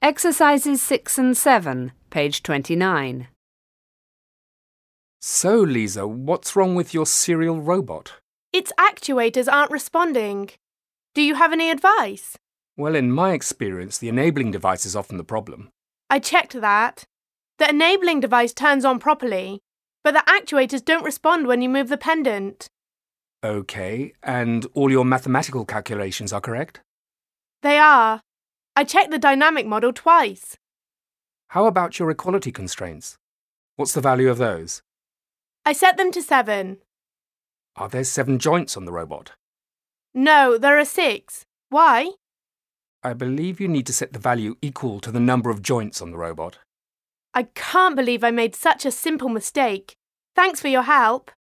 Exercises 6 and 7, page 29. So, Lisa, what's wrong with your serial robot? Its actuators aren't responding. Do you have any advice? Well, in my experience, the enabling device is often the problem. I checked that. The enabling device turns on properly, but the actuators don't respond when you move the pendant. OK, and all your mathematical calculations are correct? They are. I checked the dynamic model twice. How about your equality constraints? What's the value of those? I set them to 7. Are there 7 joints on the robot? No, there are 6. Why? I believe you need to set the value equal to the number of joints on the robot. I can't believe I made such a simple mistake. Thanks for your help.